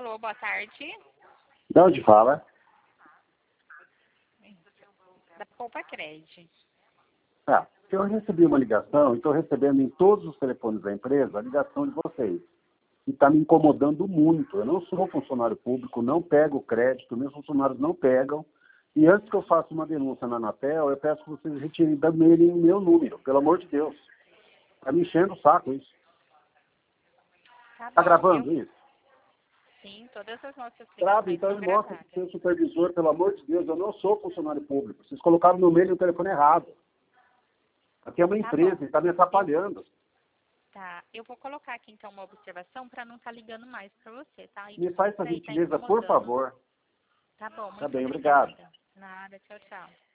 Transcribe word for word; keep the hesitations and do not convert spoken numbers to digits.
Alô, boa tarde. De onde fala? Da Poupa Cred. Ah, eu recebi uma ligação e estou recebendo em todos os telefones da empresa a ligação de vocês. E está me incomodando muito. Eu não sou funcionário público, não pego crédito, meus funcionários não pegam. E antes que eu faça uma denúncia na Anatel, eu peço que vocês retirem também meu número, pelo amor de Deus. Está me enchendo o saco isso. Tá Está bom, gravando eu... isso? Sim, todas as nossas Grave, ligações então são ele mostra gravadas. para o seu supervisor, pelo amor de Deus, eu não sou funcionário público. Vocês colocaram no meio do telefone errado. Aqui é uma Tá empresa, bom. está me atrapalhando. Tá, eu vou colocar aqui então uma observação para não estar ligando mais para você, tá? E Me faz essa desculpa aí, tá gentileza, por incomodando. favor. Tá bom, Tá muito bem, obrigado. obrigada. Nada, tchau, tchau.